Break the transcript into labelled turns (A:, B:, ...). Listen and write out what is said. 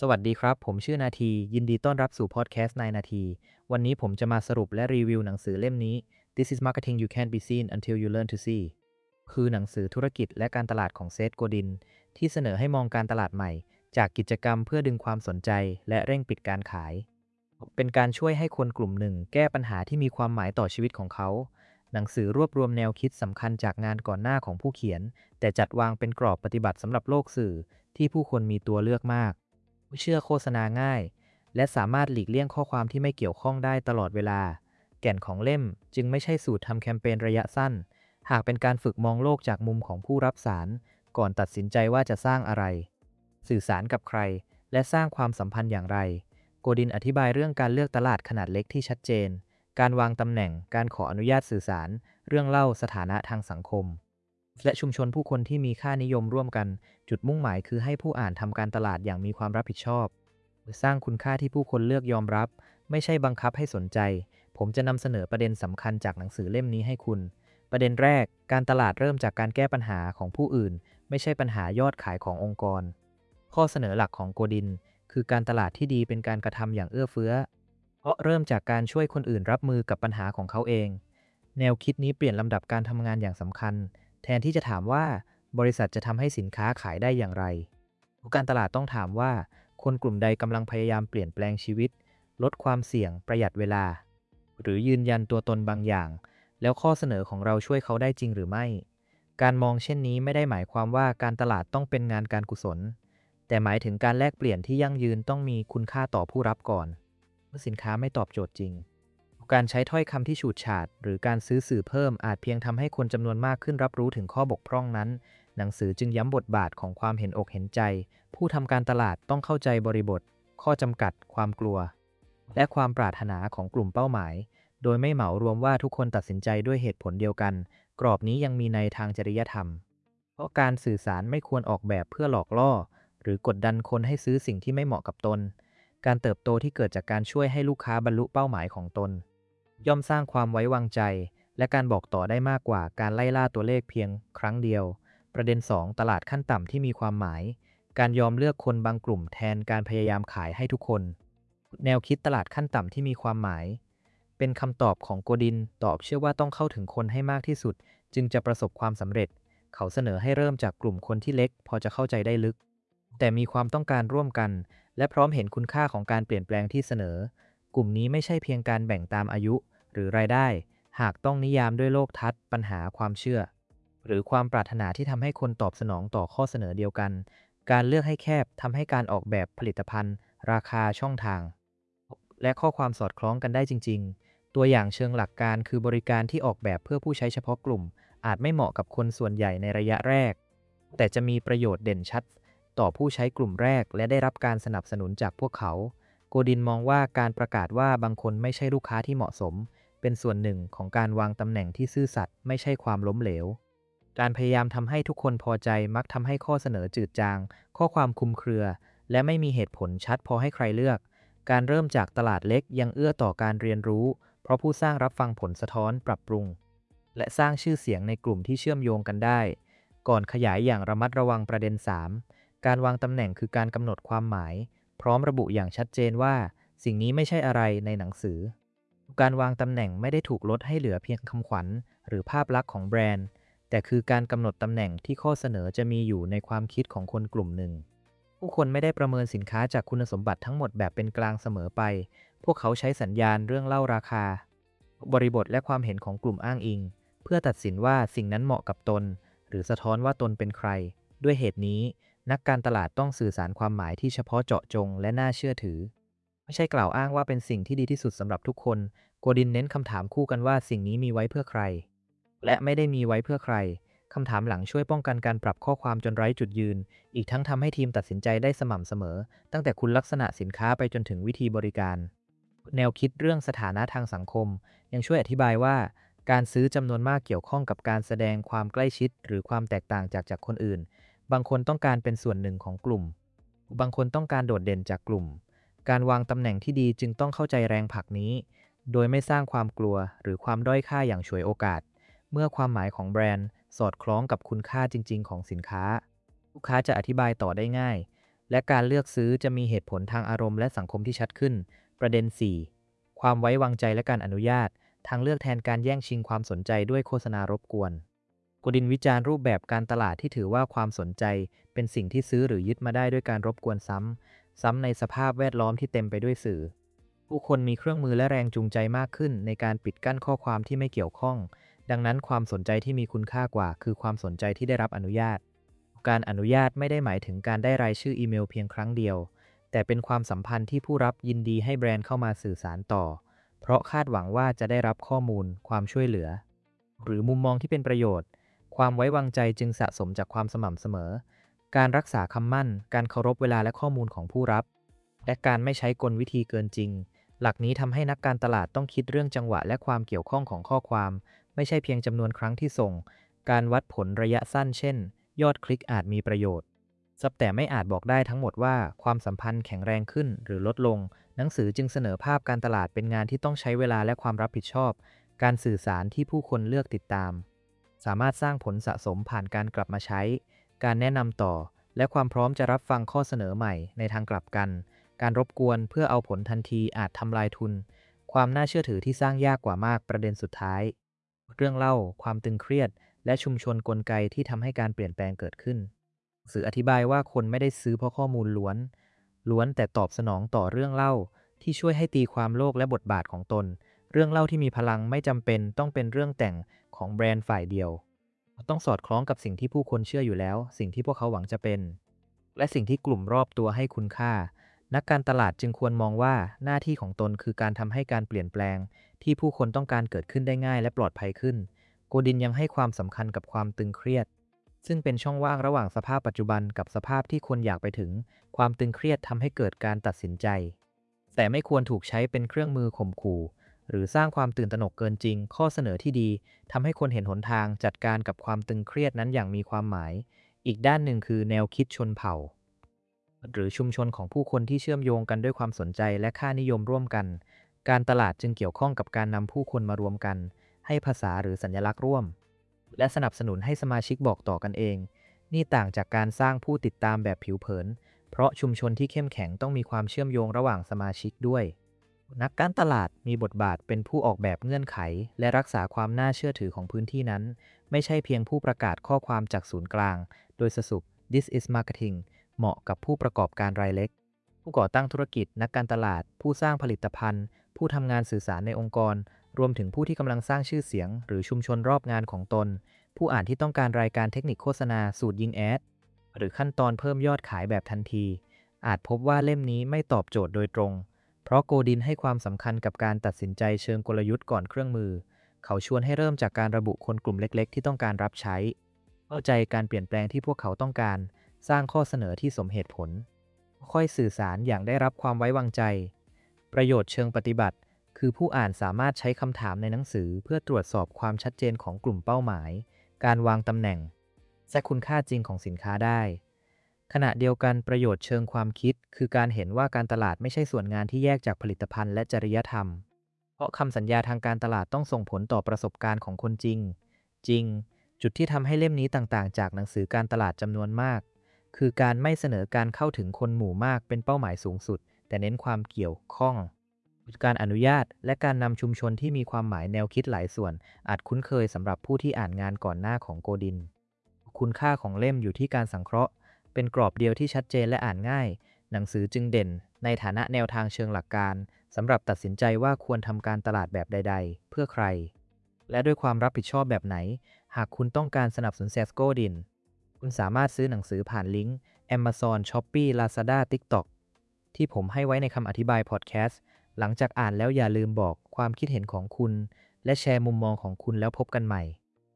A: สวัสดีครับผมชื่อนาทียินดีต้อนรับสู่พอดแคสต์นายนาทีวันนี้ผมจะมาสรุปและรีวิวหนังสือเล่มนี้ This is Marketing You Can't Be Seen Until You Learn to See คือหนังสือธุรกิจและการตลาดของเซธโกดินที่เสนอให้มองการตลาดใหม่จากกิจกรรมเพื่อดึงความสนใจและเร่งปิดการขายเป็นการช่วยให้คนกลุ่มหนึ่งแก้ปัญหาที่มีความหมายต่อชีวิตของเขาหนังสือรวบรวมแนวคิดสำคัญจากงานก่อนหน้าของผู้เขียนแต่จัดวางเป็นกรอบปฏิบัติสำหรับโลกสื่อที่ผู้คนมีตัวเลือกมาก เชื่อโฆษณาง่ายและสามารถหลีกเลี่ยงข้อความที่ไม่เกี่ยวข้องได้ตลอดเวลาแก่นของเล่มจึงไม่ใช่สูตรทำแคมเปญระยะสั้นหากเป็นการฝึกมองโลกจากมุมของผู้รับสารก่อนตัดสินใจว่าจะสร้างอะไรสื่อสารกับใครและสร้างความสัมพันธ์อย่างไรโกดินอธิบายเรื่องการเลือกตลาดขนาดเล็กที่ชัดเจนการวางตำแหน่งการขออนุญาตสื่อสารเรื่องเล่าสถานะทางสังคมและชุมชนผู้คนที่มีค่านิยมร่วมกัน จุดมุ่งหมายคือให้ผู้อ่านทำการตลาดอย่างมีความรับผิดชอบสร้างคุณค่าที่ผู้คนเลือกยอมรับไม่ใช่บังคับให้สนใจผมจะนำเสนอประเด็นสำคัญจากหนังสือเล่มนี้ให้คุณประเด็นแรกการตลาดเริ่มจากการแก้ปัญหาของผู้อื่นไม่ใช่ปัญหายอดขายขององค์กรข้อเสนอหลักของโกดินคือการตลาดที่ดีเป็นการกระทำอย่างเอื้อเฟื้อเพราะเริ่มจากการช่วยคนอื่นรับมือกับปัญหาของเขาเองแนวคิดนี้เปลี่ยนลำดับการทำงานอย่างสำคัญแทนที่จะถามว่า บริษัทจะทำให้สินค้าขายได้อย่างไรการตลาดต้องถามว่าคนกลุ่มใดกำลังพยายามเปลี่ยนแปลงชีวิตลดความเสี่ยงประหยัดเวลาหรือยืนยันตัวตนบางอย่างแล้วข้อเสนอของเราช่วยเขาได้จริงหรือไม่การมองเช่นนี้ไม่ได้หมายความว่าการตลาดต้องเป็นงานการกุศลแต่หมายถึงการแลกเปลี่ยนที่ยั่งยืนต้องมีคุณค่าต่อผู้รับก่อนเมื่อสินค้าไม่ตอบโจทย์จริงการใช้ถ้อยคำที่ฉูดฉาดหรือการซื้อสื่อเพิ่มอาจเพียงทำให้คนจำนวนมากขึ้นรับรู้ถึงข้อบกพร่องนั้น หนังสือจึงย้ำบทบาทของความเห็นอกเห็นใจผู้ทำการตลาดต้องเข้าใจบริบทข้อจำกัดความกลัวและความปรารถนาของกลุ่มเป้าหมายโดยไม่เหมารวมว่าทุกคนตัดสินใจด้วยเหตุผลเดียวกันกรอบนี้ยังมีในทางจริยธรรมเพราะการสื่อสารไม่ควรออกแบบเพื่อหลอกล่อหรือกดดันคนให้ซื้อสิ่งที่ไม่เหมาะกับตนการเติบโตที่เกิดจากการช่วยให้ลูกค้าบรรลุเป้าหมายของตนย่อมสร้างความไว้วางใจและการบอกต่อได้มากกว่าการไล่ล่าตัวเลขเพียงครั้งเดียว ประเด็น2ตลาดขั้นต่ำที่มีความหมาย การยอมเลือกคนบางกลุ่มแทนการพยายามขายให้ทุกคน แนวคิดตลาดขั้นต่ำที่มีความหมาย เป็นคำตอบของโกดินตอบเชื่อว่าต้องเข้าถึงคนให้มากที่สุดจึงจะประสบความสำเร็จ เขาเสนอให้เริ่มจากกลุ่มคนที่เล็กพอจะเข้าใจได้ลึก แต่มีความต้องการร่วมกัน และพร้อมเห็นคุณค่าของการเปลี่ยนแปลงที่เสนอ กลุ่มนี้ไม่ใช่เพียงการแบ่งตามอายุหรือรายได้ หากต้องนิยามด้วยโลกทัศน์ปัญหาความเชื่อ หรือความปรารถนาที่ทำให้คนตอบสนองต่อข้อเสนอเดียวกัน การเลือกให้แคบทำให้การออกแบบผลิตภัณฑ์ ราคาช่องทาง และข้อความสอดคล้องกันได้จริงๆ ตัวอย่างเชิงหลักการคือบริการที่ออกแบบเพื่อผู้ใช้เฉพาะกลุ่ม อาจไม่เหมาะกับคนส่วนใหญ่ในระยะแรก แต่จะมีประโยชน์เด่นชัดต่อผู้ใช้กลุ่มแรกและได้รับการสนับสนุนจากพวกเขา โกดินมองว่าการประกาศว่าบางคนไม่ใช่ลูกค้าที่เหมาะสม เป็นส่วนหนึ่งของการวางตำแหน่งที่ซื่อสัตย์ไม่ใช่ความล้มเหลว การพยายามทำให้ทุกคนพอใจมักทำให้ข้อเสนอจืดจาง ข้อความคลุมเครือ และไม่มีเหตุผลชัดพอให้ใครเลือก การเริ่มจากตลาดเล็กยังเอื้อต่อการเรียนรู้ เพราะผู้สร้างรับฟังผลสะท้อนปรับปรุง และสร้างชื่อเสียงในกลุ่มที่เชื่อมโยงกันได้ ก่อนขยายอย่างระมัดระวังประเด็น3การวางตำแหน่งคือการกำหนดความหมาย พร้อมระบุอย่างชัดเจนว่าสิ่งนี้ไม่ใช่อะไรในหนังสือ การวางตำแหน่งไม่ได้ถูกลดให้เหลือเพียงคำขวัญหรือภาพลักษณ์ของแบรนด์ แต่คือการกำหนดตำแหน่งที่ข้อเสนอจะมีอยู่ในความคิดของคนกลุ่มหนึ่ง ผู้คนไม่ได้ประเมินสินค้าจากคุณสมบัติทั้งหมดแบบเป็นกลางเสมอไป พวกเขาใช้สัญญาณเรื่องเล่าราคา บริบทและความเห็นของกลุ่มอ้างอิง เพื่อตัดสินว่าสิ่งนั้นเหมาะกับตน หรือสะท้อนว่าตนเป็นใคร ด้วยเหตุนี้นักการตลาดต้องสื่อสารความหมายที่เฉพาะเจาะจงและน่าเชื่อถือ ไม่ใช่กล่าวอ้างว่าเป็นสิ่งที่ดีที่สุดสำหรับทุกคน โกดินเน้นคำถามคู่กันว่าสิ่งนี้มีไว้เพื่อใคร และไม่ได้มีไว้เพื่อใคร คำถามหลังช่วยป้องกันการปรับข้อความจนไร้จุดยืน อีกทั้งทำให้ทีมตัดสินใจได้สม่ำเสมอ ตั้งแต่คุณลักษณะสินค้าไปจนถึงวิธีบริการ แนวคิดเรื่องสถานะทางสังคม ยังช่วยอธิบายว่าการซื้อจำนวนมากเกี่ยวข้องกับการแสดงความใกล้ชิดหรือความแตกต่างจากคนอื่น บางคนต้องการเป็นส่วนหนึ่งของกลุ่ม บางคนต้องการโดดเด่นจากกลุ่ม การวางตำแหน่งที่ดีจึงต้องเข้าใจแรงผลักนี้ โดยไม่สร้างความกลัวหรือความด้อยค่าอย่างฉวยโอกาส เมื่อความหมายของแบรนด์สอดคล้องกับคุณค่าจริงๆของสินค้าลูกค้าจะอธิบายต่อได้ง่ายและการเลือกซื้อจะมีเหตุผลทางอารมณ์และสังคมที่ชัดขึ้นประเด็น 4. ความไว้วางใจและการอนุญาตทางเลือกแทนการแย่งชิงความสนใจด้วยโฆษณารบกวนโกดินวิจารณ์รูปแบบการตลาดที่ถือว่าความสนใจเป็นสิ่งที่ซื้อหรือยึดมาได้ด้วยการรบกวนซ้ำในสภาพแวดล้อมที่เต็มไปด้วยสื่อผู้คนมีเครื่องมือและแรงจูงใจมากขึ้นในการปิดกั้นข้อความที่ไม่เกี่ยวข้องดังนั้นความสนใจที่มีคุณค่ากว่าคือความสนใจที่ได้รับอนุญาตการอนุญาตไม่ได้หมายถึงการได้รายชื่ออีเมลเพียงครั้งเดียวแต่เป็นความสัมพันธ์ที่ผู้รับยินดีให้แบรนด์เข้ามาสื่อสารต่อเพราะคาดหวังว่าจะได้รับข้อมูลความช่วยเหลือหรือมุมมองที่เป็นประโยชน์ความไว้วางใจจึงสะสมจากความสม่ำเสมอการรักษาคำมั่นการเคารพเวลาและข้อมูลของผู้รับและการไม่ใช้กลวิธีเกินจริงหลักนี้ทำให้นักการตลาดต้องคิดเรื่องจังหวะและความเกี่ยวข้องของข้อความไม่ใช่เพียงจำนวนครั้งที่ส่งการวัดผลระยะสั้นเช่นยอดคลิกอาจมีประโยชน์แต่ไม่อาจบอกได้ทั้งหมดว่าความสัมพันธ์แข็งแรงขึ้นหรือลดลงหนังสือจึงเสนอภาพการตลาดเป็นงานที่ต้องใช้เวลาและความรับผิดชอบการสื่อสารที่ผู้คนเลือกติดตามสามารถสร้างผลสะสมผ่านการกลับมาใช้การแนะนำต่อและความพร้อมจะรับฟังข้อเสนอใหม่ในทางกลับกันการรบกวนเพื่อเอาผลทันทีอาจทำลายทุนความน่าเชื่อถือที่สร้างยากกว่ามากประเด็นสุดท้ายเรื่องเล่าความตึงเครียดและชุมชนกลไกที่ทำให้การเปลี่ยนแปลงเกิดขึ้นสื่ออธิบายว่าคนไม่ได้ซื้อเพราะข้อมูลล้วนแต่ตอบสนองต่อเรื่องเล่าที่ช่วยให้ตีความโลกและบทบาทของตนเรื่องเล่าที่มีพลังไม่จำเป็นต้องเป็นเรื่องแต่งของแบรนด์ฝ่ายเดียวต้องสอดคล้องกับสิ่งที่ผู้คนเชื่ออยู่แล้วสิ่งที่พวกเขาหวังจะเป็นและสิ่งที่กลุ่มรอบตัวให้คุณค่านักการตลาดจึงควรมองว่าหน้าที่ของตนคือการทำให้การเปลี่ยนแปลงที่ผู้คนต้องการเกิดขึ้นได้ง่ายและปลอดภัยขึ้นโกดินยังให้ความสำคัญกับความตึงเครียดซึ่งเป็นช่องว่างระหว่างสภาพปัจจุบันกับสภาพที่คนอยากไปถึงความตึงเครียดทำให้เกิดการตัดสินใจแต่ไม่ควรถูกใช้เป็นเครื่องมือข่มขู่หรือสร้างความตื่นตระหนกเกินจริงข้อเสนอที่ดีทำให้คนเห็นหนทางจัดการกับความตึงเครียดนั้นอย่างมีความหมายอีกด้านหนึ่งคือแนวคิดชนเผ่าหรือชุมชนของผู้คนที่เชื่อมโยงกันด้วยความสนใจและค่านิยมร่วมกันการตลาดจึงเกี่ยวข้องกับการนำผู้คนมารวมกันให้ภาษาหรือสัญลักษณ์ร่วมและสนับสนุนให้สมาชิกบอกต่อกันเองนี่ต่างจากการสร้างผู้ติดตามแบบผิวเผินเพราะชุมชนที่เข้มแข็งต้องมีความเชื่อมโยงระหว่างสมาชิกด้วยนักการตลาดมีบทบาทเป็นผู้ออกแบบเงื่อนไขและรักษาความน่าเชื่อถือของพื้นที่นั้นไม่ใช่เพียงผู้ประกาศข้อความจากศูนย์กลางโดยสรุป This is marketing เหมาะกับผู้ประกอบการรายเล็กผู้ก่อตั้งธุรกิจนักการตลาดผู้สร้างผลิตภัณฑ์ผู้ทำงานสื่อสารในองค์กรรวมถึงผู้ที่กำลังสร้างชื่อเสียงหรือชุมชนรอบงานของตนผู้อ่านที่ต้องการรายการเทคนิคโฆษณาสูตรยิงแอดหรือขั้นตอนเพิ่มยอดขายแบบทันทีอาจพบว่าเล่มนี้ไม่ตอบโจทย์โดยตรงเพราะโกดินให้ความสำคัญกับการตัดสินใจเชิงกลยุทธ์ก่อนเครื่องมือเขาชวนให้เริ่มจากการระบุคนกลุ่มเล็กๆที่ต้องการรับใช้เข้าใจการเปลี่ยนแปลงที่พวกเขาต้องการสร้างข้อเสนอที่สมเหตุผลค่อยสื่อสารอย่างได้รับความไว้วางใจประโยชน์เชิงปฏิบัติคือผู้อ่านสามารถใช้คำถามในหนังสือเพื่อตรวจสอบความชัดเจนของกลุ่มเป้าหมายการวางตำแหน่งและคุณค่าจริงของสินค้าได้ขณะเดียวกันประโยชน์เชิงความคิดคือการเห็นว่าการตลาดไม่ใช่ส่วนงานที่แยกจากผลิตภัณฑ์และจริยธรรมเพราะคำสัญญาทางการตลาดต้องส่งผลต่อประสบการณ์ของคนจริงจุดที่ทำให้เล่มนี้ต่างๆจากหนังสือการตลาดจำนวนมากคือการไม่เสนอการเข้าถึงคนหมู่มากเป็นเป้าหมายสูงสุดแต่เน้นความเกี่ยวข้องการอนุญาตและการนำชุมชนที่มีความหมายแนวคิดหลายส่วนอาจคุ้นเคยสำหรับผู้ที่อ่านงานก่อนหน้าของโกดินคุณค่าของเล่มอยู่ที่การสังเคราะห์เป็นกรอบเดียวที่ชัดเจนและอ่านง่ายหนังสือจึงเด่นในฐานะแนวทางเชิงหลักการสำหรับตัดสินใจว่าควรทำการตลาดแบบใดๆเพื่อใครและด้วยความรับผิดชอบแบบไหนหากคุณต้องการสนับสนุนโกดินคุณสามารถซื้อหนังสือผ่านลิงก์ Amazon Shopee Lazada TikTok ที่ผมให้ไว้ในคำอธิบายพอดแคสต์หลังจากอ่านแล้วอย่าลืมบอกความคิดเห็นของคุณและแชร์มุมมองของคุณแล้วพบกันใหม่